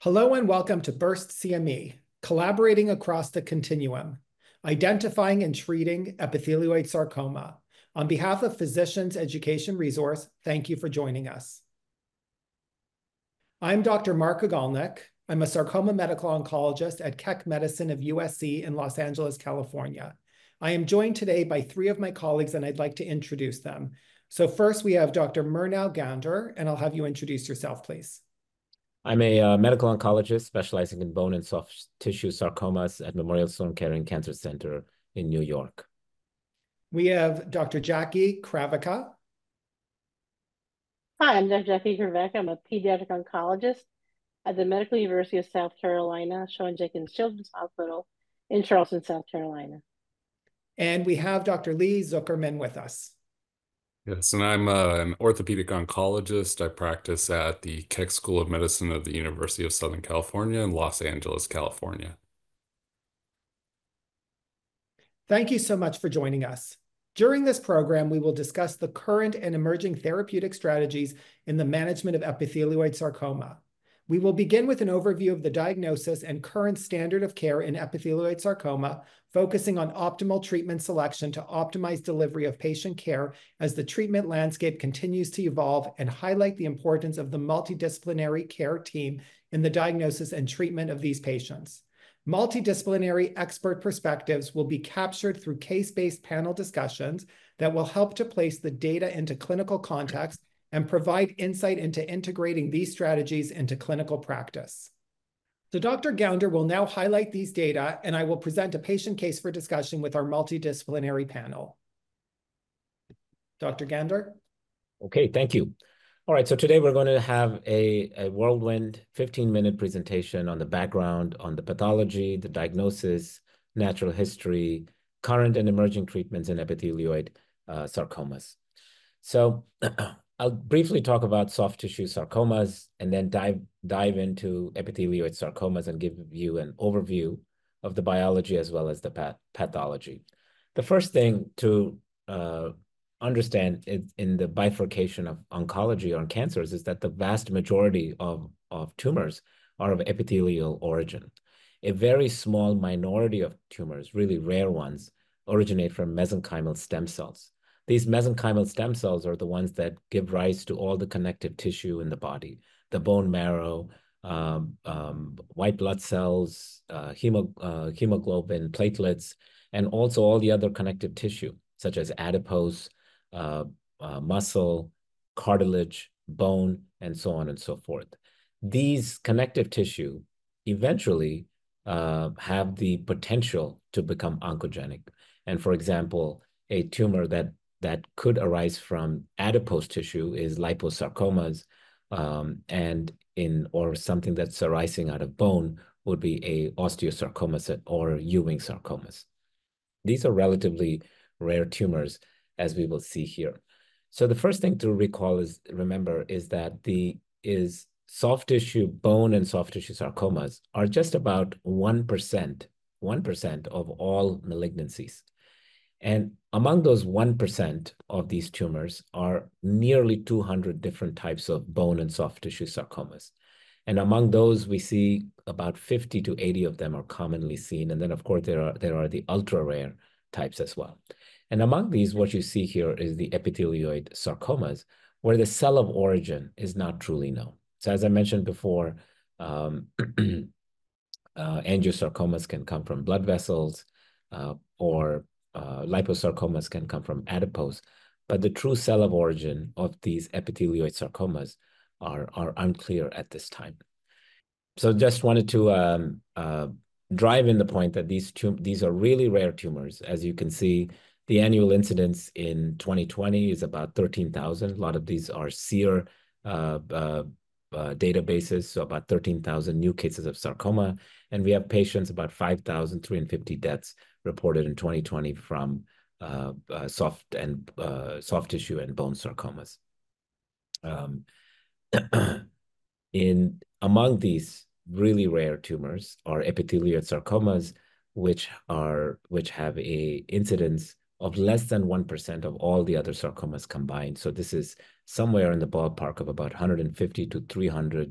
Hello and welcome to Burst CME, collaborating across the continuum, identifying and treating epithelioid sarcoma. On behalf of Physicians Education Resource, thank you for joining us. I'm Dr. Mark Ogalnik. I'm a sarcoma medical oncologist at Keck Medicine of USC in Los Angeles, California. I am joined today by three of my colleagues, and I'd like to introduce them. So first, we have Dr. Murnau Gounder, and I'll have you introduce yourself, please. I'm a medical oncologist specializing in bone and soft tissue sarcomas at Memorial Sloan Kettering Cancer Center in New York. We have Dr. Jackie Kravica. Hi, I'm Dr. Jackie Kravica. I'm a pediatric oncologist at the Medical University of South Carolina, Sean Jenkins Children's Hospital in Charleston, South Carolina. And we have Dr. Lee Zuckerman with us. Yes, and I'm an orthopedic oncologist. I practice at the Keck School of Medicine of the University of Southern California in Los Angeles, California. Thank you so much for joining us. During this program, we will discuss the current and emerging therapeutic strategies in the management of epithelioid sarcoma. We will begin with an overview of the diagnosis and current standard of care in epithelioid sarcoma, focusing on optimal treatment selection to optimize delivery of patient care as the treatment landscape continues to evolve, and highlight the importance of the multidisciplinary care team in the diagnosis and treatment of these patients. Multidisciplinary expert perspectives will be captured through case-based panel discussions that will help to place the data into clinical context and provide insight into integrating these strategies into clinical practice. So Dr. Gounder will now highlight these data, and I will present a patient case for discussion with our multidisciplinary panel. Dr. Gounder? Okay, thank you. All right, so today we're going to have a whirlwind 15-minute presentation on the background, on the pathology, the diagnosis, natural history, current and emerging treatments in epithelioid sarcomas. So I'll briefly talk about soft tissue sarcomas and then dive into epithelioid sarcomas and give you an overview of the biology as well as the pathology. The first thing to understand in the bifurcation of oncology or cancers is that the vast majority of tumors are of epithelial origin. A very small minority of tumors, really rare ones, originate from mesenchymal stem cells. These mesenchymal stem cells are the ones that give rise to all the connective tissue in the body, the bone marrow, white blood cells, hemoglobin, platelets, and also all the other connective tissue, such as adipose, muscle, cartilage, bone, and so on and so forth. These connective tissue eventually have the potential to become oncogenic. And for example, a tumor that could arise from adipose tissue is liposarcomas, or something that's arising out of bone would be a osteosarcoma or Ewing sarcomas. These are relatively rare tumors, as we will see here. So the first thing to remember is that soft tissue bone and soft tissue sarcomas are just about 1% of all malignancies. And among those 1% of these tumors are nearly 200 different types of bone and soft tissue sarcomas. And among those, we see about 50 to 80 of them are commonly seen. And then, of course, there are the ultra rare types as well. And among these, what you see here is the epithelioid sarcomas, where the cell of origin is not truly known. So as I mentioned before, angiosarcomas can come from blood vessels, or liposarcomas can come from adipose. But the true cell of origin of these epithelioid sarcomas are unclear at this time. So just wanted to drive in the point that these are really rare tumors. As you can see, the annual incidence in 2020 is about 13,000. A lot of these are SEER databases, so about 13,000 new cases of sarcoma. And we have patients, about 5,350 deaths reported in 2020 from soft tissue and bone sarcomas. Among these really rare tumors are epithelioid sarcomas, which have a incidence of less than 1% of all the other sarcomas combined. So this is somewhere in the ballpark of about 150 to 300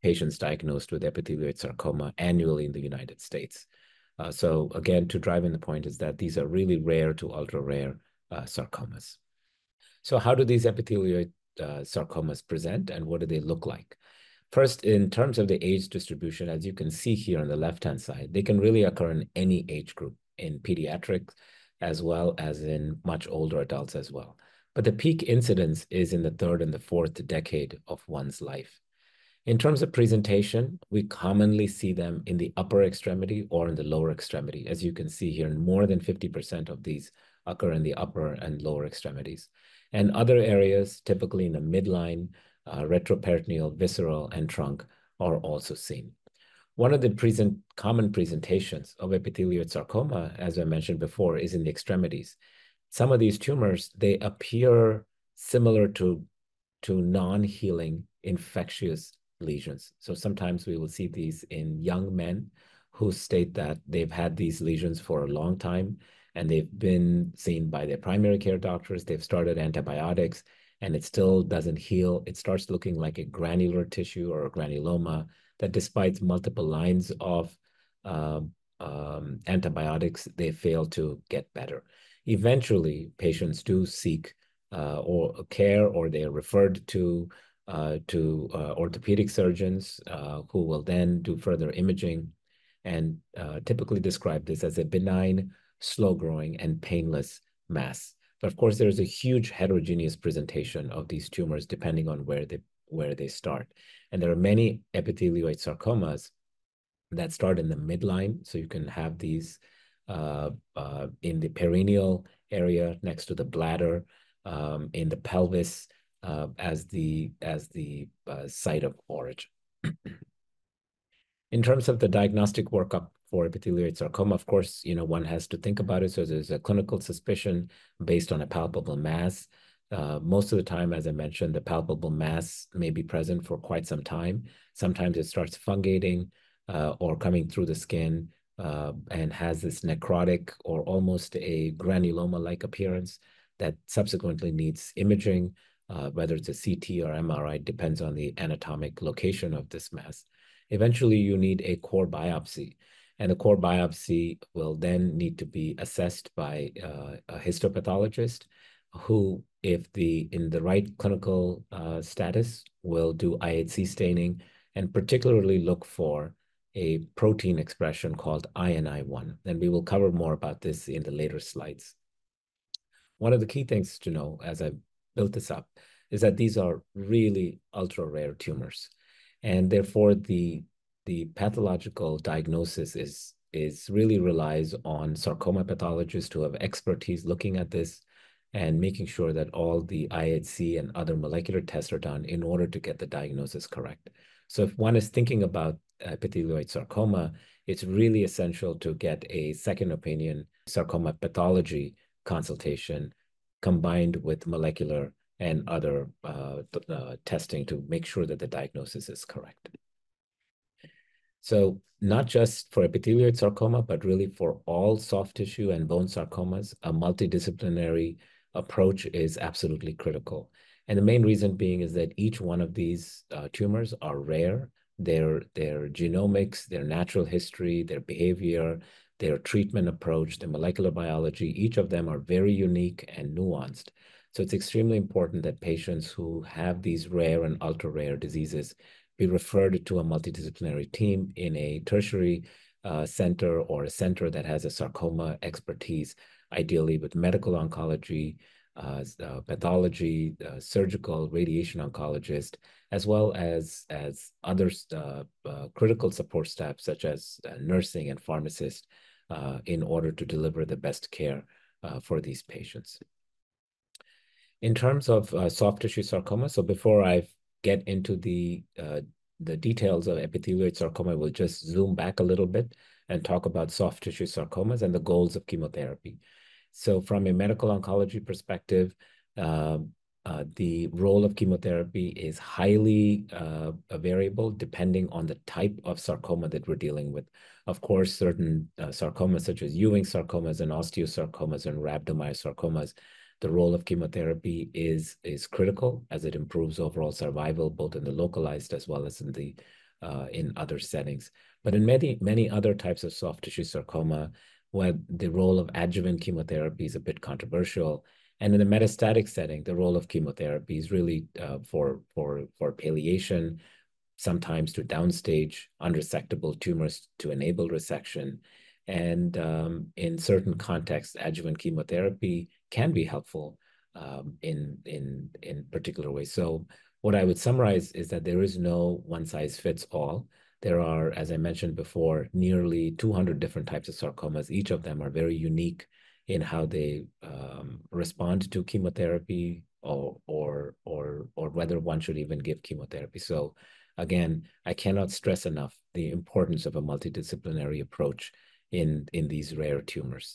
patients diagnosed with epithelioid sarcoma annually in the United States. So again, to drive in the point is that these are really rare to ultra-rare sarcomas. So how do these epithelioid sarcomas present, and what do they look like? First, in terms of the age distribution, as you can see here on the left-hand side, they can really occur in any age group, in pediatrics, as well as in much older adults as well. But the peak incidence is in the third and the fourth decade of one's life. In terms of presentation, we commonly see them in the upper extremity or in the lower extremity. As you can see here, more than 50% of these occur in the upper and lower extremities. And other areas, typically in the midline, retroperitoneal, visceral, and trunk, are also seen. One of the common presentations of epithelioid sarcoma, as I mentioned before, is in the extremities. Some of these tumors, they appear similar to non-healing infectious lesions. So sometimes we will see these in young men who state that they've had these lesions for a long time and they've been seen by their primary care doctors. They've started antibiotics and it still doesn't heal. It starts looking like a granular tissue or a granuloma that despite multiple lines of antibiotics, they fail to get better. Eventually, patients do seek or care, or they are referred to orthopedic surgeons who will then do further imaging and typically describe this as a benign, slow-growing, and painless mass. But of course, there's a huge heterogeneous presentation of these tumors depending on where they start. And there are many epithelioid sarcomas that start in the midline. So you can have these in the perineal area next to the bladder, in the pelvis, as the site of origin. In terms of the diagnostic workup for epithelioid sarcoma, of course, one has to think about it. So there's a clinical suspicion based on a palpable mass. Most of the time, as I mentioned, the palpable mass may be present for quite some time. Sometimes it starts fungating or coming through the skin and has this necrotic or almost a granuloma-like appearance that subsequently needs imaging, whether it's a CT or MRI, depends on the anatomic location of this mass. Eventually, you need a core biopsy, and the core biopsy will then need to be assessed by a histopathologist who, in the right clinical status, will do IHC staining and particularly look for a protein expression called INI1. And we will cover more about this in the later slides. One of the key things to know as I built this up is that these are really ultra-rare tumors. And therefore, the pathological diagnosis is really relies on sarcoma pathologists who have expertise looking at this and making sure that all the IHC and other molecular tests are done in order to get the diagnosis correct. So if one is thinking about epithelioid sarcoma, it's really essential to get a second opinion sarcoma pathology consultation combined with molecular and other testing to make sure that the diagnosis is correct. So not just for epithelioid sarcoma, but really for all soft tissue and bone sarcomas, a multidisciplinary approach is absolutely critical. And the main reason being is that each one of these tumors are rare. Their genomics, their natural history, their behavior, their treatment approach, their molecular biology, each of them are very unique and nuanced. So it's extremely important that patients who have these rare and ultra-rare diseases be referred to a multidisciplinary team in a tertiary center or a center that has a sarcoma expertise, ideally with medical oncology, pathology, surgical, radiation oncologist, as well as other critical support staff such as nursing and pharmacists in order to deliver the best care for these patients. In terms of soft tissue sarcoma, so before I get into the details of epithelioid sarcoma, we'll just zoom back a little bit and talk about soft tissue sarcomas and the goals of chemotherapy. So from a medical oncology perspective, the role of chemotherapy is highly variable depending on the type of sarcoma that we're dealing with. Of course, certain sarcomas such as Ewing sarcomas and osteosarcomas and rhabdomyosarcomas, the role of chemotherapy is critical as it improves overall survival, both in the localized as well as in the in other settings. But in many other types of soft tissue sarcoma, where the role of adjuvant chemotherapy is a bit controversial, and in the metastatic setting, the role of chemotherapy is really for palliation, sometimes to downstage unresectable tumors to enable resection. And in certain contexts, adjuvant chemotherapy can be helpful in particular ways. So what I would summarize is that there is no one size fits all. There are, as I mentioned before, nearly 200 different types of sarcomas. Each of them are very unique in how they respond to chemotherapy or whether one should even give chemotherapy. So again, I cannot stress enough the importance of a multidisciplinary approach in these rare tumors.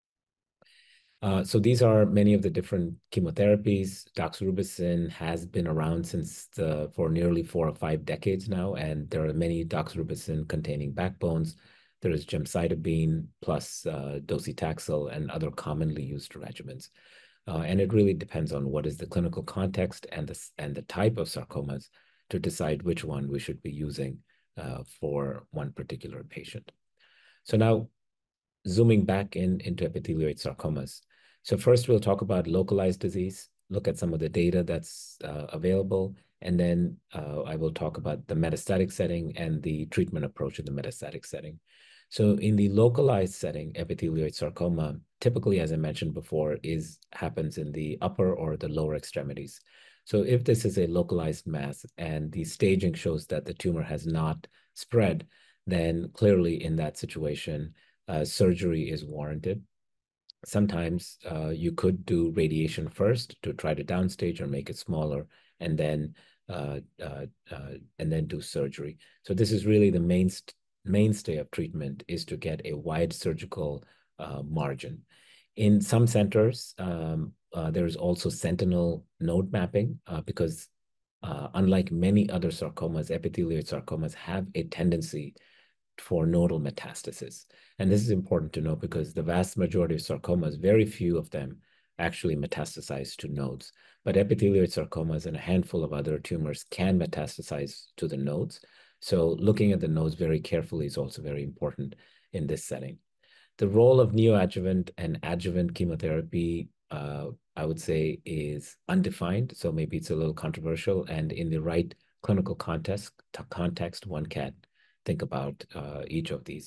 So these are many of the different chemotherapies. Doxorubicin has been around for nearly 4 or 5 decades now, and there are many doxorubicin-containing backbones. There is gemcitabine plus docetaxel and other commonly used regimens. And it really depends on what is the clinical context and the type of sarcomas to decide which one we should be using for one particular patient. So now, zooming back into epithelioid sarcomas. So first, we'll talk about localized disease, look at some of the data that's available, and then I will talk about the metastatic setting and the treatment approach in the metastatic setting. So in the localized setting, epithelioid sarcoma, typically, as I mentioned before, happens in the upper or the lower extremities. So if this is a localized mass and the staging shows that the tumor has not spread, then clearly in that situation, surgery is warranted. Sometimes you could do radiation first to try to downstage or make it smaller, and then do surgery. So this is really the mainstay of treatment, is to get a wide surgical margin. In some centers, there's also sentinel node mapping because unlike many other sarcomas, epithelioid sarcomas have a tendency for nodal metastasis. And this is important to know because the vast majority of sarcomas, very few of them actually metastasize to nodes. But epithelioid sarcomas and a handful of other tumors can metastasize to the nodes. So looking at the nodes very carefully is also very important in this setting. The role of neoadjuvant and adjuvant chemotherapy, I would say, is undefined. So maybe it's a little controversial. And in the right clinical context, one can think about each of these.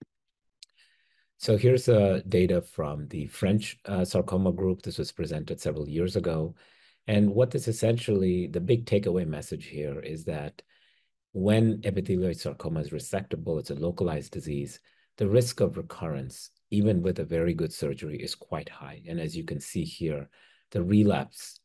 So here's data from the French sarcoma group. This was presented several years ago. And what this essentially, the big takeaway message here is that when epithelioid sarcoma is resectable, it's a localized disease, the risk of recurrence, even with a very good surgery, is quite high. And as you can see here, the relapse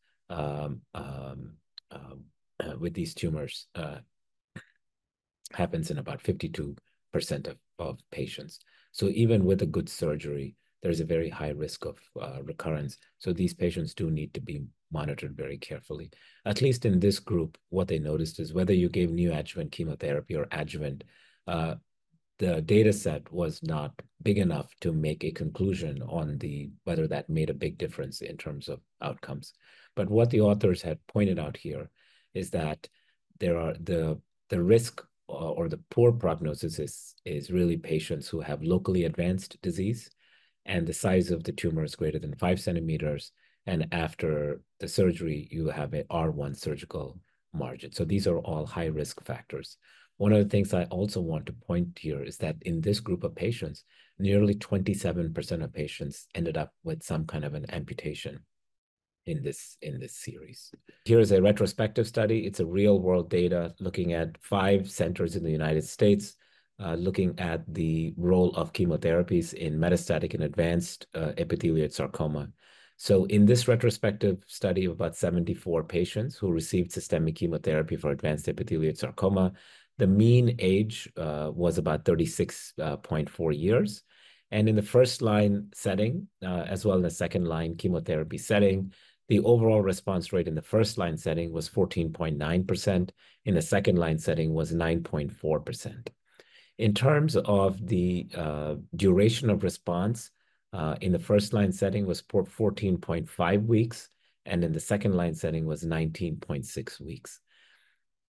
with these tumors happens in about 52% of patients. So even with a good surgery, there's a very high risk of recurrence. So these patients do need to be monitored very carefully. At least in this group, what they noticed is whether you gave neoadjuvant chemotherapy or adjuvant, the data set was not big enough to make a conclusion on whether that made a big difference in terms of outcomes. But what the authors had pointed out here is that there are the risk or the poor prognosis is really patients who have locally advanced disease and the size of the tumor is greater than 5 centimeters. And after the surgery, you have a R1 surgical margin. So these are all high risk factors. One of the things I also want to point here is that in this group of patients, nearly 27% of patients ended up with some kind of an amputation in this series. Here's a retrospective study. It's a real world data looking at 5 centers in the United States, looking at the role of chemotherapies in metastatic and advanced epithelioid sarcoma. So in this retrospective study of about 74 patients who received systemic chemotherapy for advanced epithelioid sarcoma, the mean age was about 36.4 years. And in the first line setting, as well as the second line chemotherapy setting, the overall response rate in the first line setting was 14.9%. In the second line setting was 9.4%. In terms of the duration of response, in the first line setting was 14.5 weeks, and in the second line setting was 19.6 weeks.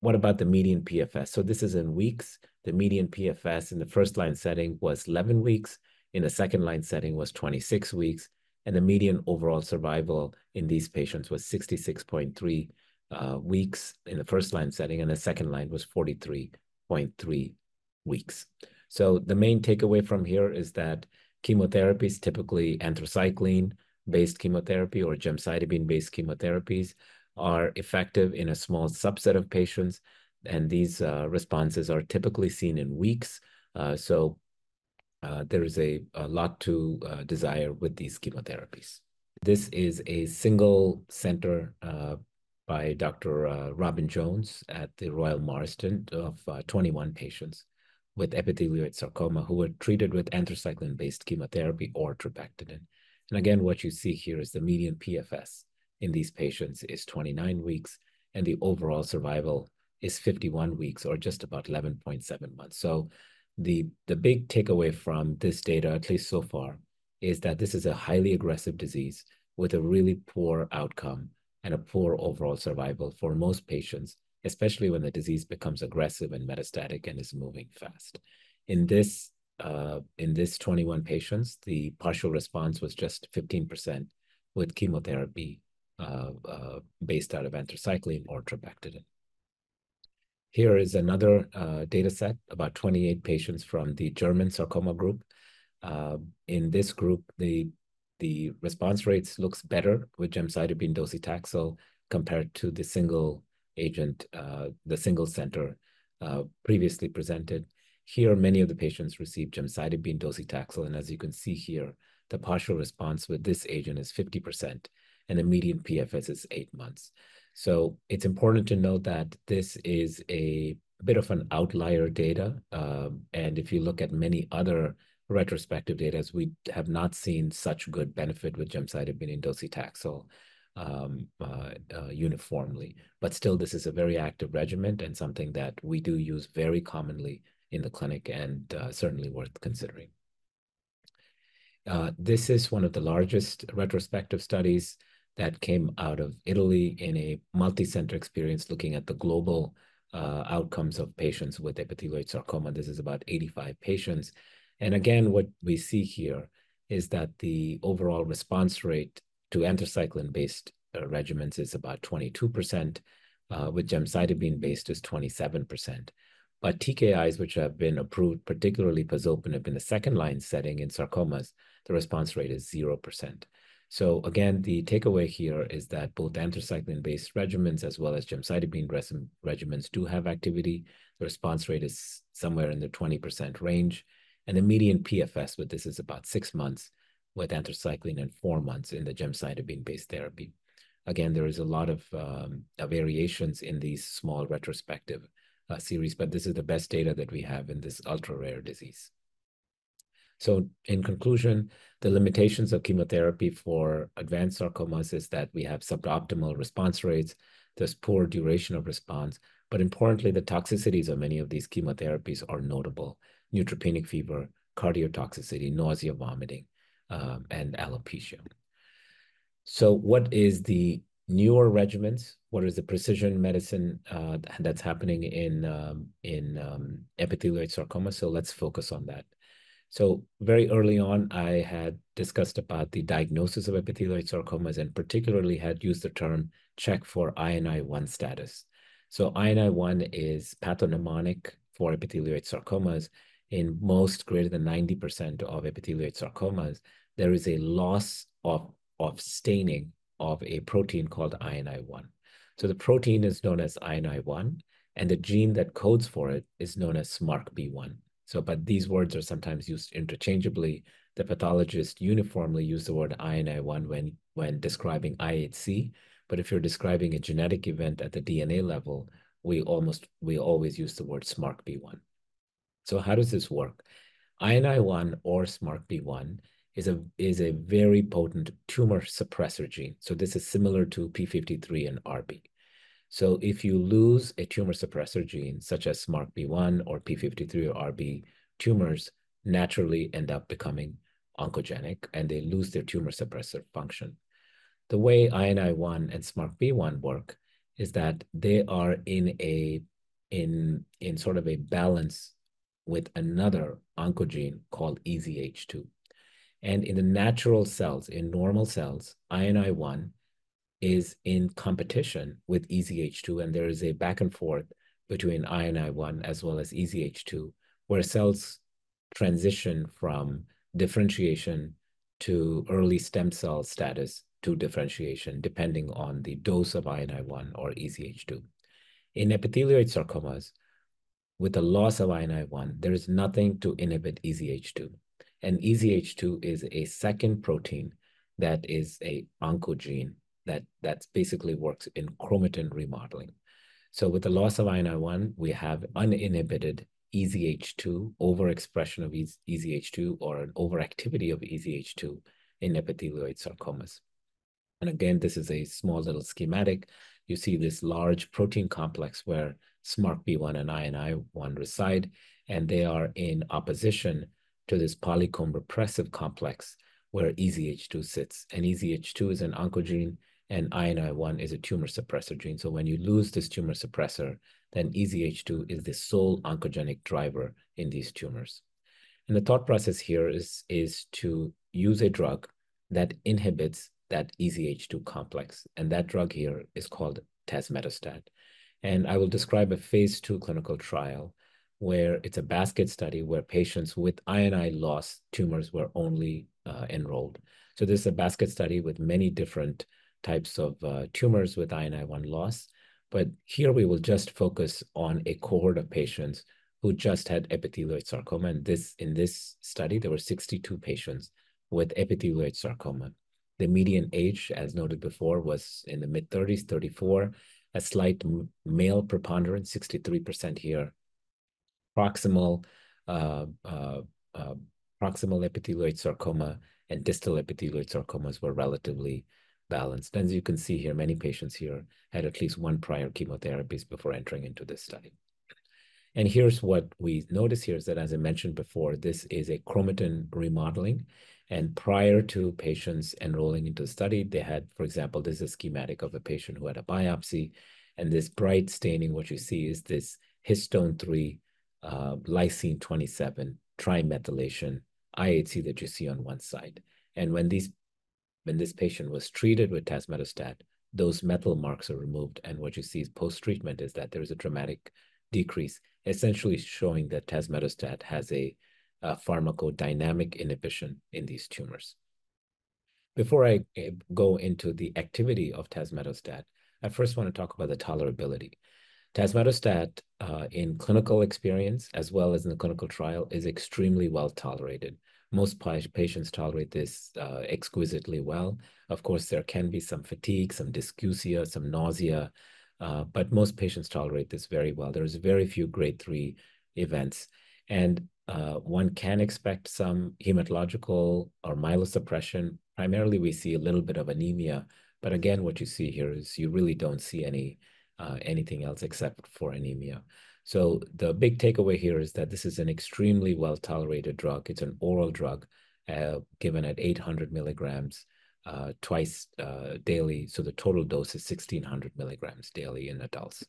what about the median PFS? So this is in weeks. The median PFS in the first-line setting was 11 weeks. In the second-line setting was 26 weeks. And the median overall survival in these patients was 66.3 weeks in the first-line setting, and the second line was 43.3 weeks. So the main takeaway from here is that chemotherapies, typically anthracycline-based chemotherapy or gemcitabine-based chemotherapies, are effective in a small subset of patients, and these responses are typically seen in weeks. So there is a lot to desire with these chemotherapies. This is a single center by Dr. Robin Jones at the Royal Marsden of 21 patients with epithelioid sarcoma who were treated with anthracycline-based chemotherapy or trabectedin. And again, what you see here is the median PFS in these patients is 29 weeks, and the overall survival is 51 weeks, or just about 11.7 months. So the big takeaway from this data, at least so far, is that this is a highly aggressive disease with a really poor outcome and a poor overall survival for most patients, especially when the disease becomes aggressive and metastatic and is moving fast. In this 21 patients, the partial response was just 15% with chemotherapy based out of anthracycline or trabectedin. Here is another data set, about 28 patients from the German sarcoma group. In this group, the response rates looks better with gemcitabine docetaxel compared to the single agent, the single center previously presented. Here, many of the patients received gemcitabine docetaxel, and as you can see here, the partial response with this agent is 50%, and the median PFS is 8 months. So it's important to note that this is a bit of an outlier data, and if you look at many other retrospective data, we have not seen such good benefit with gemcitabine and docetaxel uniformly. But still, this is a very active regimen and something that we do use very commonly in the clinic, and certainly worth considering. This is one of the largest retrospective studies that came out of Italy in a multi-center experience looking at the global outcomes of patients with epithelioid sarcoma. This is about 85 patients. And again, what we see here is that the overall response rate to anthracycline-based regimens is about 22%, with gemcitabine-based is 27%. But TKIs, which have been approved, particularly pazopanib in the second-line setting in sarcomas, the response rate is 0%. So again, the takeaway here is that both anthracycline-based regimens as well as gemcitabine regimens do have activity. The response rate is somewhere in the 20% range. And the median PFS with this is about 6 months with anthracycline and 4 months in the gemcitabine-based therapy. Again, there is a lot of variations in these small retrospective series, but this is the best data that we have in this ultra-rare disease. So in conclusion, the limitations of chemotherapy for advanced sarcomas is that we have suboptimal response rates, there's poor duration of response, but importantly, the toxicities of many of these chemotherapies are notable: neutropenic fever, cardiotoxicity, nausea, vomiting, and alopecia. So what is the newer regimens? What is the precision medicine that's happening in epithelioid sarcoma? So let's focus on that. So very early on, I had discussed about the diagnosis of epithelioid sarcomas and particularly had used the term check for INI1 status. So INI1 is pathognomonic for epithelioid sarcomas. In most greater than 90% of epithelioid sarcomas, there is a loss of staining of a protein called INI1. So the protein is known as INI1, and the gene that codes for it is known as SMARCB1. So, but these words are sometimes used interchangeably. The pathologists uniformly use the word INI1 when describing IHC, but if you're describing a genetic event at the DNA level, we always use the word SMARCB1. So how does this work? INI1 or SMARCB1 is a very potent tumor suppressor gene. So this is similar to P53 and RB. So if you lose a tumor suppressor gene, such as SMARCB1 or P53 or RB, tumors naturally end up becoming oncogenic and they lose their tumor suppressor function. The way INI1 and SMARCB1 work is that they are in a in sort of a balance with another oncogene called EZH2. And in the natural cells, in normal cells, INI1 is in competition with EZH2, and there is a back and forth between INI1 as well as EZH2, where cells transition from differentiation to early stem cell status to differentiation, depending on the dose of INI1 or EZH2. In epithelioid sarcomas, with the loss of INI1, there is nothing to inhibit EZH2. And EZH2 is a second protein that is a oncogene that basically works in chromatin remodeling. So with the loss of INI1, we have uninhibited EZH2, overexpression of EZH2, or an overactivity of EZH2 in epithelioid sarcomas. And again, this is a small little schematic. You see this large protein complex where SMARCB1 and INI1 reside, and they are in opposition to this polycomb repressive complex where EZH2 sits. And EZH2 is an oncogene, and INI1 is a tumor suppressor gene. So when you lose this tumor suppressor, then EZH2 is the sole oncogenic driver in these tumors. And the thought process here is to use a drug that inhibits that EZH2 complex. And that drug here is called tazemetostat. And I will describe a phase 2 clinical trial where it's a basket study where patients with INI loss tumors were only enrolled. So this is a basket study with many different types of tumors with INI1 loss. But here we will just focus on a cohort of patients who just had epithelioid sarcoma. And in this study, there were 62 patients with epithelioid sarcoma. The median age, as noted before, was in the mid-30s, 34, a slight male preponderance, 63% here. Proximal epithelioid sarcoma and distal epithelioid sarcomas were relatively balanced. As you can see here, many patients here had at least one prior chemotherapies before entering into this study. And here's what we notice here is that, as I mentioned before, this is a chromatin remodeling. And prior to patients enrolling into the study, they had, for example, this is a schematic of a patient who had a biopsy. And this bright staining, what you see is this histone 3, lysine 27, trimethylation, IHC that you see on one side. And when this patient was treated with tazemetostat, those metal marks are removed. And what you see is post-treatment is that there's a dramatic decrease, essentially showing that tazemetostat has a pharmacodynamic inhibition in these tumors. Before I go into the activity of tazemetostat, I first want to talk about the tolerability. Tazemetostat in clinical experience, as well as in the clinical trial, is extremely well tolerated. Most patients tolerate this exquisitely well. Of course, there can be some fatigue, some dysgeusia, some nausea, but most patients tolerate this very well. There's very few grade 3 events. And one can expect some hematological or myelosuppression. Primarily, we see a little bit of anemia. But again, what you see here is you really don't see anything else except for anemia. So the big takeaway here is that this is an extremely well-tolerated drug. It's an oral drug given at 800 milligrams twice daily. So the total dose is 1,600 milligrams daily in adults.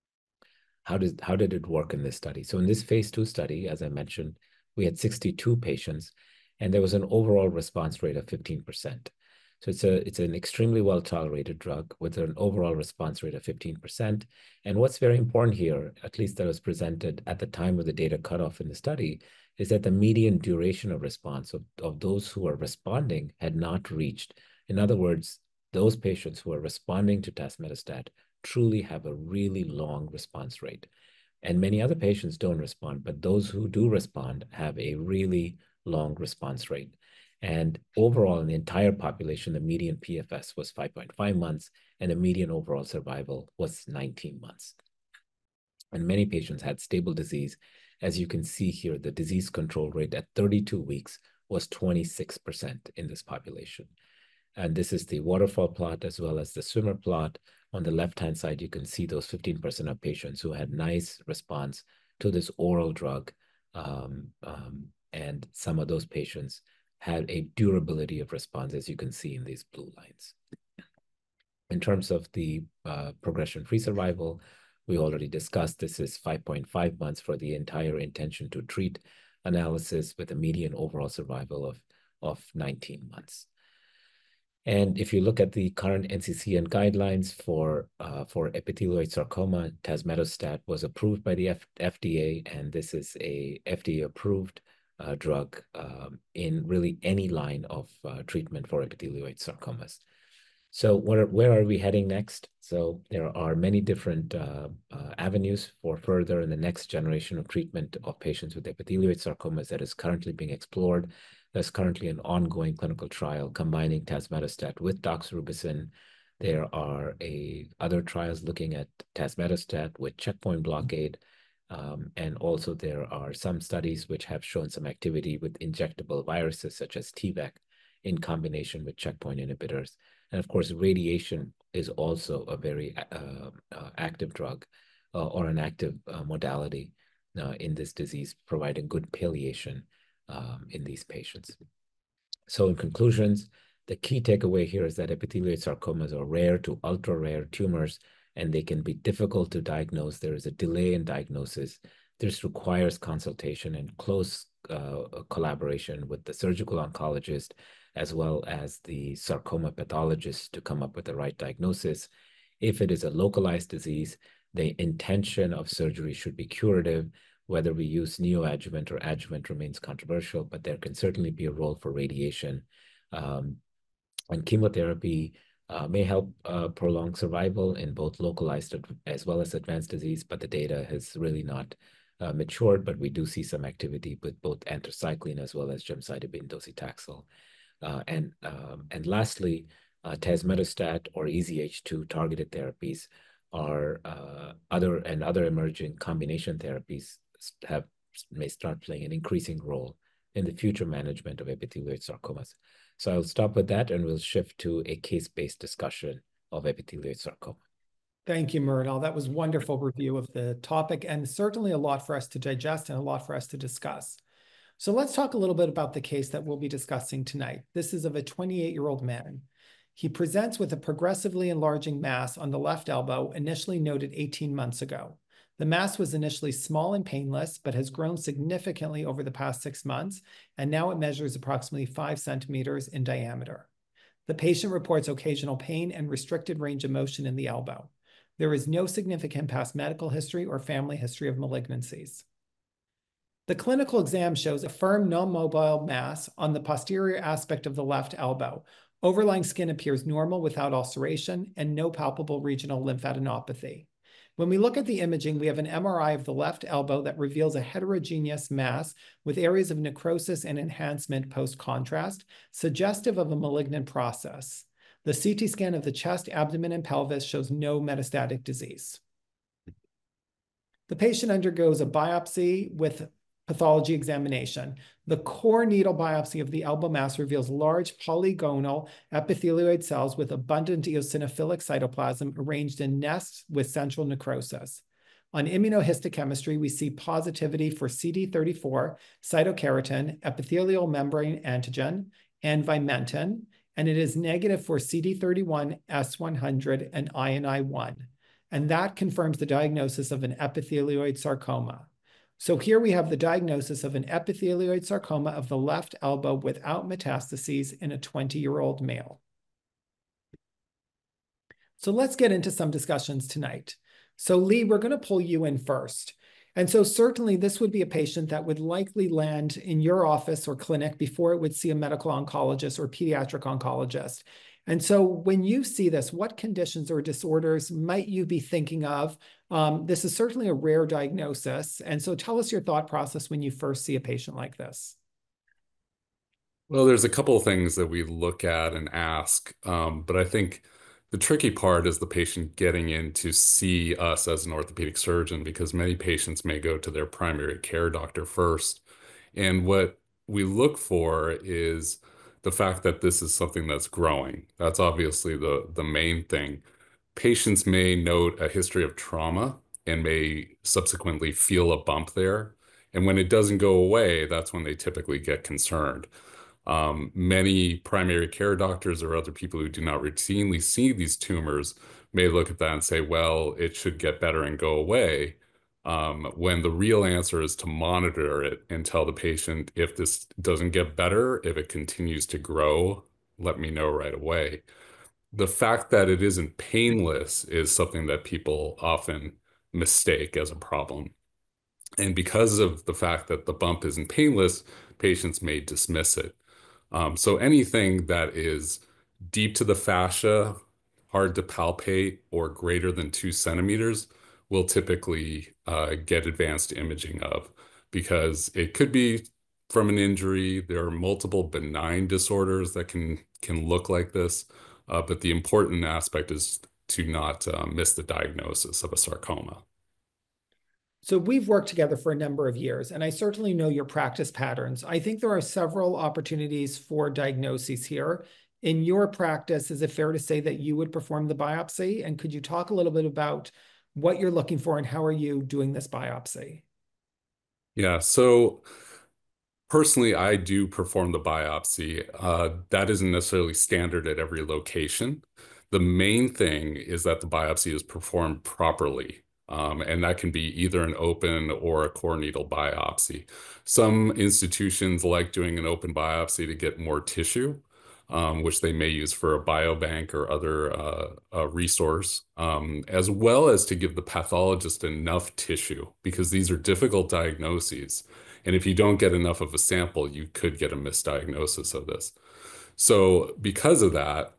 How did it work in this study? So in this phase 2 study, as I mentioned, we had 62 patients, and there was an overall response rate of 15%. So it's an extremely well-tolerated drug with an overall response rate of 15%. And what's very important here, at least that was presented at the time of the data cutoff in the study, is that the median duration of response of those who are responding had not reached. In other words, those patients who are responding to tazemetostat truly have a really long response rate. And many other patients don't respond, but those who do respond have a really long response rate. And overall, in the entire population, the median PFS was 5.5 months, and the median overall survival was 19 months. And many patients had stable disease. As you can see here, the disease control rate at 32 weeks was 26% in this population. And this is the waterfall plot as well as the swimmer plot. On the left-hand side, you can see those 15% of patients who had nice response to this oral drug. And some of those patients had a durability of response, as you can see in these blue lines. In terms of the progression-free survival, We already discussed this is 5.5 months for the entire intention to treat analysis with a median overall survival of 19 months. And if you look at the current NCCN guidelines for epithelioid sarcoma, tazemetostat was approved by the FDA, and this is a FDA-approved drug in really any line of treatment for epithelioid sarcomas. So where are we heading next? So there are many different avenues for further in the next generation of treatment of patients with epithelioid sarcomas that is currently being explored. There's currently an ongoing clinical trial combining tazemetostat with doxorubicin. There are other trials looking at tazemetostat with checkpoint blockade. And also there are some studies which have shown some activity with injectable viruses such as T-VEC in combination with checkpoint inhibitors. And of course, radiation is also a very active drug or an active modality in this disease, providing good palliation in these patients. So in conclusions, the key takeaway here is that epithelioid sarcomas are rare to ultra-rare tumors, and they can be difficult to diagnose. There is a delay in diagnosis. This requires consultation and close collaboration with the surgical oncologist as well as the sarcoma pathologist to come up with the right diagnosis. If it is a localized disease, the intention of surgery should be curative. Whether we use neoadjuvant or adjuvant remains controversial, but there can certainly be a role for radiation. And chemotherapy may help prolong survival in both localized as well as advanced disease, but the data has really not matured, but we do see some activity with both anthracycline as well as gemcitabine docetaxel. And lastly, tazemetostat or EZH2 targeted therapies are other emerging combination therapies may start playing an increasing role in the future management of epithelioid sarcomas. So I'll stop with that and we'll shift to a case-based discussion of epithelioid sarcoma. Thank you, Mrinal. That was a wonderful review of the topic and certainly a lot for us to digest and a lot for us to discuss. So let's talk a little bit about the case that we'll be discussing tonight. This is of a 28-year-old man. He presents with a progressively enlarging mass on the left elbow, initially noted 18 months ago. The mass was initially small and painless, but has grown significantly over the past 6 months, and now it measures approximately 5 centimeters in diameter. The patient reports occasional pain and restricted range of motion in the elbow. There is no significant past medical history or family history of malignancies. The clinical exam shows a firm, non-mobile mass on the posterior aspect of the left elbow. Overlying skin appears normal without ulceration and no palpable regional lymphadenopathy. When we look at the imaging, we have an MRI of the left elbow that reveals a heterogeneous mass with areas of necrosis and enhancement post-contrast, suggestive of a malignant process. The CT scan of the chest, abdomen, and pelvis shows no metastatic disease. The patient undergoes a biopsy with pathology examination. The core needle biopsy of the elbow mass reveals large polygonal epithelioid cells with abundant eosinophilic cytoplasm arranged in nests with central necrosis. On immunohistochemistry, we see positivity for CD34, cytokeratin, epithelial membrane antigen, and vimentin, and it is negative for CD31, S100, and INI1. And that confirms the diagnosis of an epithelioid sarcoma. So here we have the diagnosis of an epithelioid sarcoma of the left elbow without metastases in a 20-year-old male. So let's get into some discussions tonight. So Lee, we're going to pull you in first. And so certainly this would be a patient that would likely land in your office or clinic before it would see a medical oncologist or pediatric oncologist. And so when you see this, what conditions or disorders might you be thinking of? This is certainly a rare diagnosis. And so tell us your thought process when you first see a patient like this. Well, there's a couple of things that we look at and ask, but I think the tricky part is the patient getting in to see us as an orthopedic surgeon, because many patients may go to their primary care doctor first. And what we look for is the fact that this is something that's growing. That's obviously the main thing. Patients may note a history of trauma and may subsequently feel a bump there. And when it doesn't go away, that's when they typically get concerned. Many primary care doctors or other people who do not routinely see these tumors may look at that and say, well, it should get better and go away. When the real answer is to monitor it and tell the patient, if this doesn't get better, if it continues to grow, let me know right away. The fact that it isn't painless is something that people often mistake as a problem. And because of the fact that the bump isn't painless, patients may dismiss it. So anything that is deep to the fascia, hard to palpate, or greater than 2 centimeters will typically get advanced imaging of, because it could be from an injury. There are multiple benign disorders that can look like this, but the important aspect is to not miss the diagnosis of a sarcoma. So we've worked together for a number of years, and I certainly know your practice patterns. I think there are several opportunities for diagnoses here. In your practice, is it fair to say that you would perform the biopsy? And could you talk a little bit about what you're looking for and how are you doing this biopsy? Yeah, so personally, I do perform the biopsy. That isn't necessarily standard at every location. The main thing is that the biopsy is performed properly. And that can be either an open or a core needle biopsy. Some institutions like doing an open biopsy to get more tissue, which they may use for a biobank or other resource, as well as to give the pathologist enough tissue, because these are difficult diagnoses. And if you don't get enough of a sample, you could get a misdiagnosis of this. So because of that,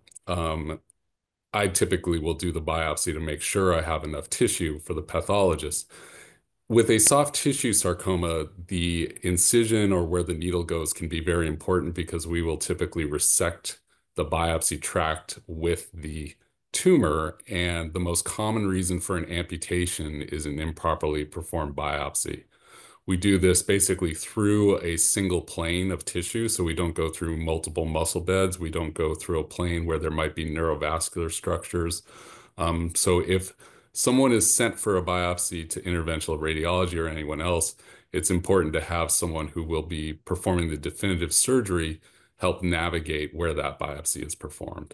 I typically will do the biopsy to make sure I have enough tissue for the pathologist. With a soft tissue sarcoma, the incision or where the needle goes can be very important, because we will typically resect the biopsy tract with the tumor. And the most common reason for an amputation is an improperly performed biopsy. We do this basically through a single plane of tissue, so we don't go through multiple muscle beds. We don't go through a plane where there might be neurovascular structures. So if someone is sent for a biopsy to interventional radiology or anyone else, it's important to have someone who will be performing the definitive surgery help navigate where that biopsy is performed.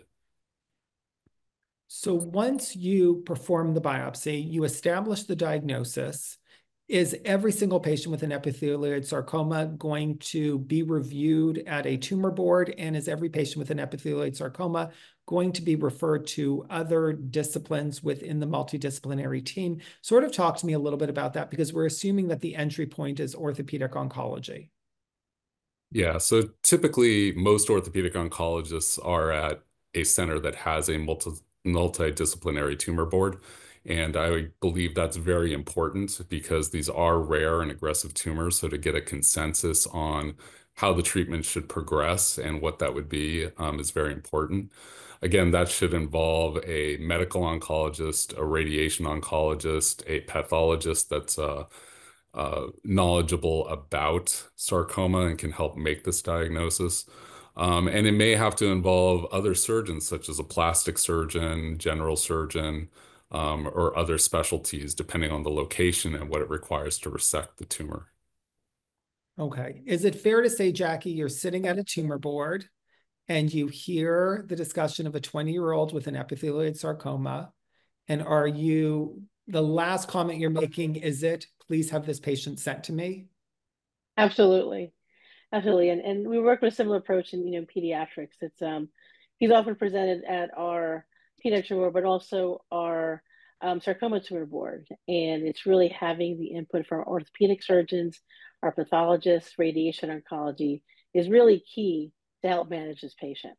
So once you perform the biopsy, you establish the diagnosis. Is every single patient with an epithelioid sarcoma going to be reviewed at a tumor board? And is every patient with an epithelioid sarcoma going to be referred to other disciplines within the multidisciplinary team? Sort of talk to me a little bit about that, because we're assuming that the entry point is orthopedic oncology. Yeah, so typically most orthopedic oncologists are at a center that has a multidisciplinary tumor board. And I believe that's very important, because these are rare and aggressive tumors. So to get a consensus on how the treatment should progress and what that would be is very important. Again, that should involve a medical oncologist, a radiation oncologist, a pathologist that's knowledgeable about sarcoma and can help make this diagnosis. And it may have to involve other surgeons, such as a plastic surgeon, general surgeon, or other specialties, depending on the location and what it requires to resect the tumor. Okay. Is it fair to say, Jackie, you're sitting at a tumor board and you hear the discussion of a 20-year-old with an epithelioid sarcoma, and are you, the last comment you're making, is it, please have this patient sent to me? Absolutely. Absolutely. And we work with a similar approach in, pediatrics. It's he's often presented at our pediatric tumor, but also our sarcoma tumor board. And it's really having the input from orthopedic surgeons, our pathologists, radiation oncology is really key to help manage this patient.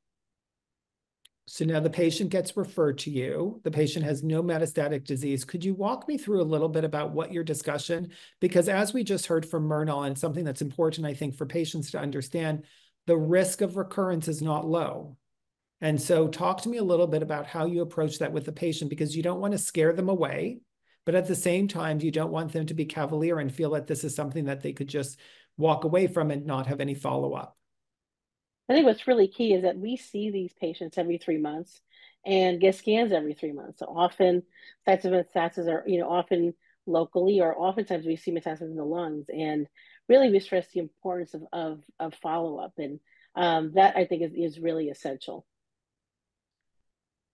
So now the patient gets referred to you. The patient has no metastatic disease. Could you walk me through a little bit about what your discussion, because as we just heard from Myrnal, and something that's important, I think, for patients to understand, the risk of recurrence is not low. And so talk to me a little bit about how you approach that with the patient, because you don't want to scare them away, but at the same time, you don't want them to be cavalier and feel that this is something that they could just walk away from and not have any follow-up. I think what's really key is that we see these patients every 3 months and get scans every 3 months. So often sites of metastasis are, often locally, or oftentimes we see metastasis in the lungs. And really we stress the importance of follow-up. And that I think is really essential.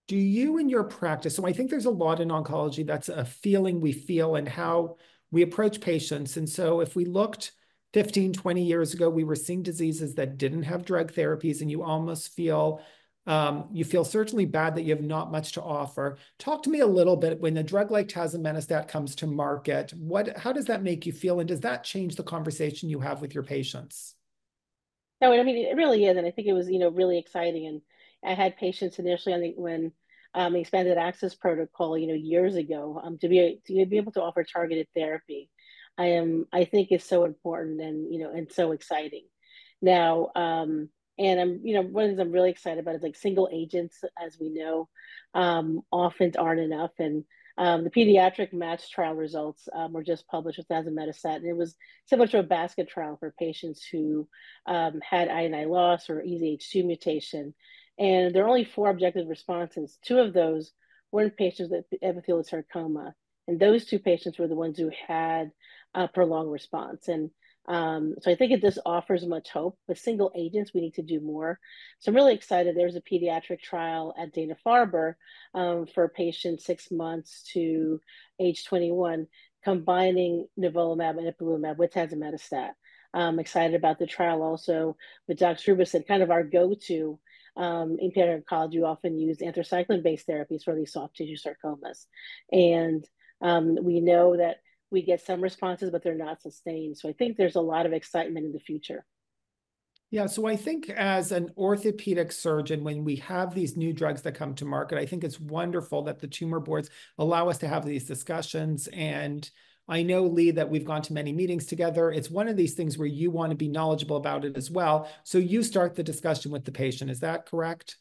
Do you in your practice, so I think there's a lot in oncology that's a feeling we feel and how we approach patients. And so if we looked 15, 20 years ago, we were seeing diseases that didn't have drug therapies, and you almost feel, you feel certainly bad that you have not much to offer. Talk to me a little bit when a drug like tazemetostat comes to market, how does that make you feel? And does that change the conversation you have with your patients? No, I mean it really is, and I think it was really exciting. And I had patients initially on when the expanded access protocol years ago, to be able to offer targeted therapy. I think is so important and so exciting. Now, and one of the things I'm really excited about is like single agents, as we know, often aren't enough. And the pediatric MATCH trial results were just published with tazemetostat, and it was similar to a basket trial for patients who had I&I loss or EZH2 mutation. And there are only 4 objective responses. 2 of those were in patients with epithelial sarcoma. And those 2 patients were the ones who had a prolonged response. And so I think it just offers much hope. With single agents, we need to do more. So I'm really excited. There's a pediatric trial at Dana-Farber for patients 6 months to age 21, combining nivolumab and ipilimumab with tazemetostat. I'm excited about the trial also with doxorubicin, kind of our go-to in pediatric oncology. We often use anthracycline-based therapies for these soft tissue sarcomas. And we know that we get some responses, but they're not sustained. So I think there's a lot of excitement in the future. Yeah, so I think as an orthopedic surgeon, when we have these new drugs that come to market, I think it's wonderful that the tumor boards allow us to have these discussions. And I know, Lee, that we've gone to many meetings together. It's one of these things where you want to be knowledgeable about it as well. So you start the discussion with the patient. Is that correct?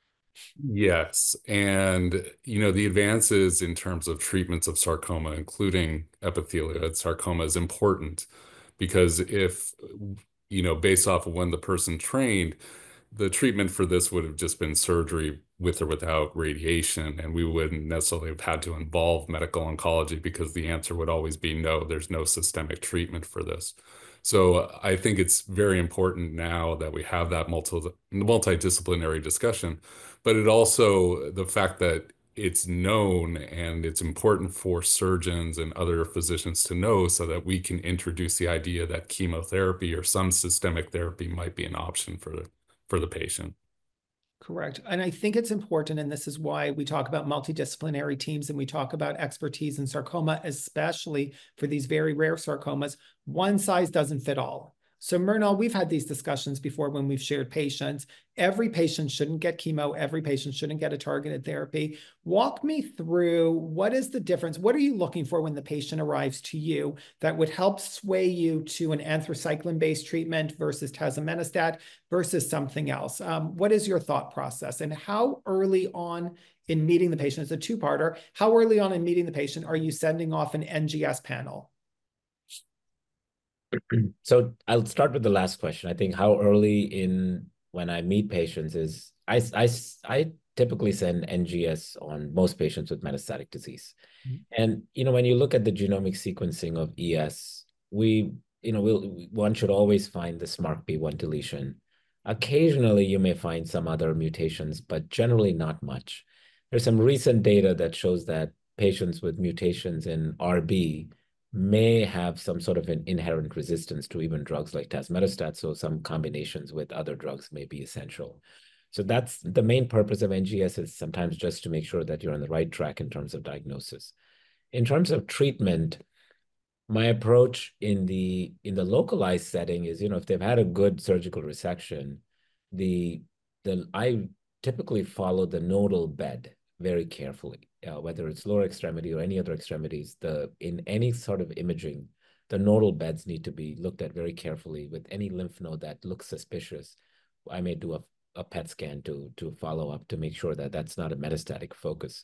Yes. And, the advances in terms of treatments of sarcoma, including epithelioid sarcoma, is important because if, based off of when the person trained, the treatment for this would have just been surgery with or without radiation, and we wouldn't necessarily have had to involve medical oncology because the answer would always be no, there's no systemic treatment for this. So I think it's very important now that we have that multidisciplinary discussion, but it also, the fact that it's known and it's important for surgeons and other physicians to know so that we can introduce the idea that chemotherapy or some systemic therapy might be an option for the patient. Correct. And I think it's important, and this is why we talk about multidisciplinary teams and we talk about expertise in sarcoma, especially for these very rare sarcomas. One size doesn't fit all. So Mrinal, we've had these discussions before when we've shared patients. Every patient shouldn't get chemo. Every patient shouldn't get a targeted therapy. Walk me through, what is the difference? What are you looking for when the patient arrives to you that would help sway you to an anthracycline-based treatment versus tazemetostat versus something else? What is your thought process? And how early on in meeting the patient, it's a two-parter, how early on in meeting the patient are you sending off an NGS panel? So I'll start with the last question. I think how early in when I meet patients is I typically send NGS on most patients with metastatic disease. Mm-hmm. And, when you look at the genomic sequencing of ES, one should always find the SMARCB1 deletion. Occasionally, you may find some other mutations, but generally not much. There's some recent data that shows that patients with mutations in RB may have some sort of an inherent resistance to even drugs like tazemetostat, so some combinations with other drugs may be essential. So that's the main purpose of NGS, is sometimes just to make sure that you're on the right track in terms of diagnosis. In terms of treatment, my approach in the localized setting is, if they've had a good surgical resection, I typically follow the nodal bed very carefully. Whether it's lower extremity or any other extremities, in any sort of imaging, the nodal beds need to be looked at very carefully. With any lymph node that looks suspicious, I may do a PET scan to follow up to make sure that that's not a metastatic focus.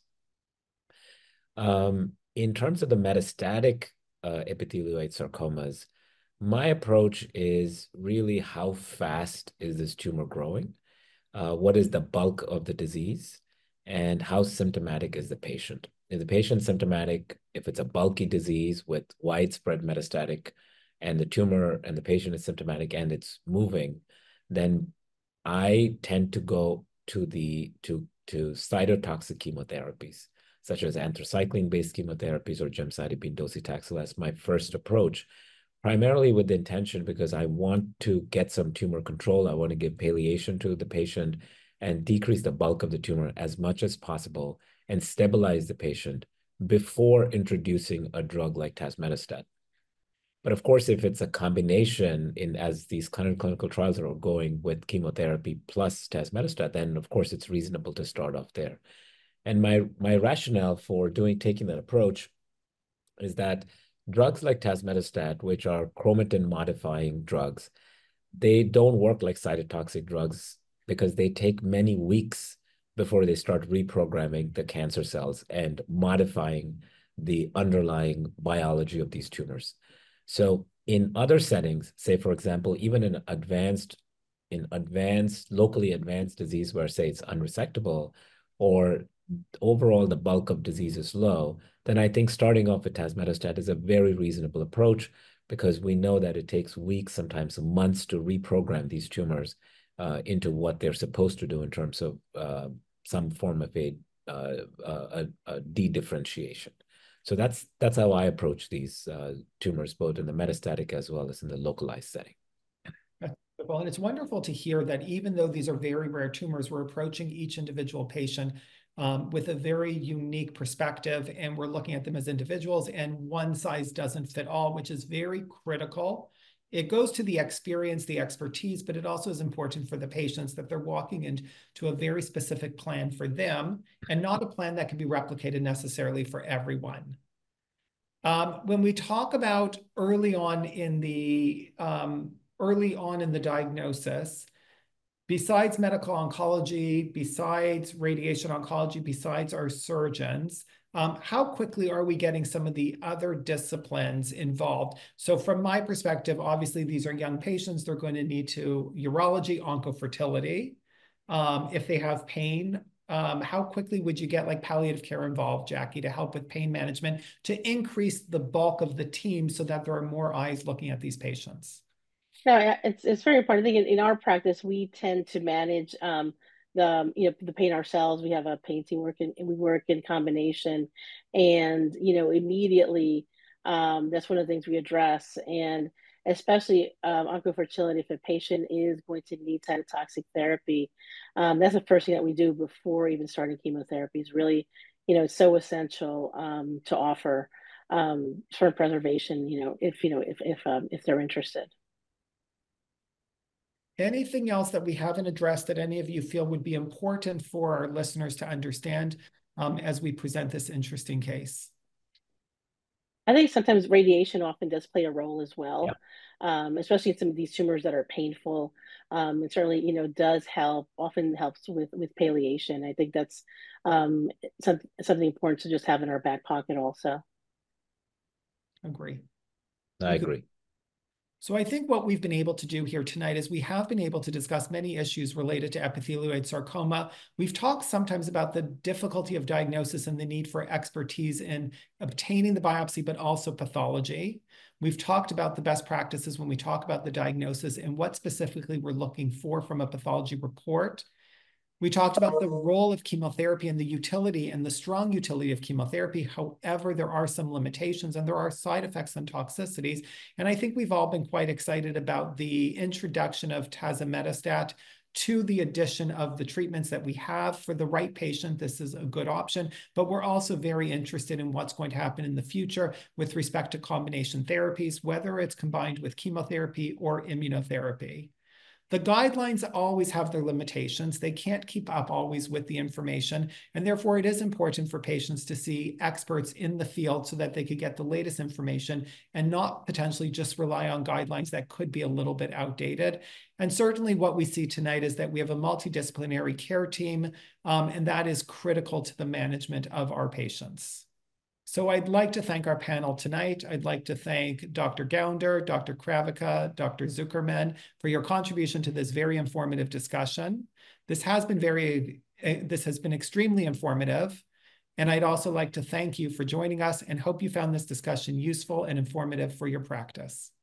In terms of the metastatic epithelioid sarcomas, my approach is really how fast is this tumor growing? What is the bulk of the disease? And how symptomatic is the patient? Is the patient symptomatic? If it's a bulky disease with widespread metastatic and the tumor and the patient is symptomatic and it's moving, then I tend to go to to cytotoxic chemotherapies, such as anthracycline-based chemotherapies or gemcitabine docetaxel as my first approach, primarily with the intention because I want to get some tumor control. I want to give palliation to the patient and decrease the bulk of the tumor as much as possible and stabilize the patient before introducing a drug like tazemetostat. But of course, if it's a combination as these current clinical trials are going with chemotherapy plus tazemetostat, then of course it's reasonable to start off there. And my rationale for taking that approach is that drugs like tazemetostat, which are chromatin modifying drugs, they don't work like cytotoxic drugs because they take many weeks before they start reprogramming the cancer cells and modifying the underlying biology of these tumors. So in other settings, say, for example, even in locally advanced disease where, say, it's unresectable or overall the bulk of disease is low, then I think starting off with tazemetostat is a very reasonable approach because we know that it takes weeks, sometimes months to reprogram these tumors into what they're supposed to do in terms of some form of a de-differentiation. So that's how I approach these tumors, both in the metastatic as well as in the localized setting. Well, and it's wonderful to hear that even though these are very rare tumors, we're approaching each individual patient with a very unique perspective, and we're looking at them as individuals, and one size doesn't fit all, which is very critical. It goes to the experience, the expertise, but it also is important for the patients that they're walking into a very specific plan for them and not a plan that can be replicated necessarily for everyone. When we talk about early on in the diagnosis, besides medical oncology, besides radiation oncology, besides our surgeons, how quickly are we getting some of the other disciplines involved? So from my perspective, obviously, these are young patients. They're going to need urology, oncofertility. If they have pain, how quickly would you get like palliative care involved, Jackie, to help with pain management, to increase the bulk of the team so that there are more eyes looking at these patients? No, it's very important. I think in our practice, we tend to manage the pain ourselves. We have a pain team and we work in combination, and immediately that's one of the things we address, and especially oncofertility. If a patient is going to need cytotoxic therapy, that's the first thing that we do before even starting chemotherapy. Is really it's so essential to offer sort of preservation. If they're interested. Anything else that we haven't addressed that any of you feel would be important for our listeners to understand as we present this interesting case? I think sometimes radiation often does play a role as well, Yeah. Especially in some of these tumors that are painful. It certainly, does help, often helps with palliation. I think that's something important to just have in our back pocket also. Agree. I agree. So I think what we've been able to do here tonight is we have been able to discuss many issues related to epithelioid sarcoma. We've talked sometimes about the difficulty of diagnosis and the need for expertise in obtaining the biopsy, but also pathology. We've talked about the best practices when we talk about the diagnosis and what specifically we're looking for from a pathology report. We talked about the role of chemotherapy and the utility and the strong utility of chemotherapy. However, there are some limitations and there are side effects and toxicities. And I think we've all been quite excited about the introduction of tazemetostat to the addition of the treatments that we have for the right patient. This is a good option, but we're also very interested in what's going to happen in the future with respect to combination therapies, whether it's combined with chemotherapy or immunotherapy. The guidelines always have their limitations. They can't keep up always with the information, and therefore it is important for patients to see experts in the field so that they could get the latest information and not potentially just rely on guidelines that could be a little bit outdated. And certainly what we see tonight is that we have a multidisciplinary care team, and that is critical to the management of our patients. So I'd like to thank our panel tonight. I'd like to thank Dr. Gounder, Dr. Kravica, Dr. Zuckerman for your contribution to this very informative discussion. This has been extremely informative. And I'd also like to thank you for joining us and hope you found this discussion useful and informative for your practice.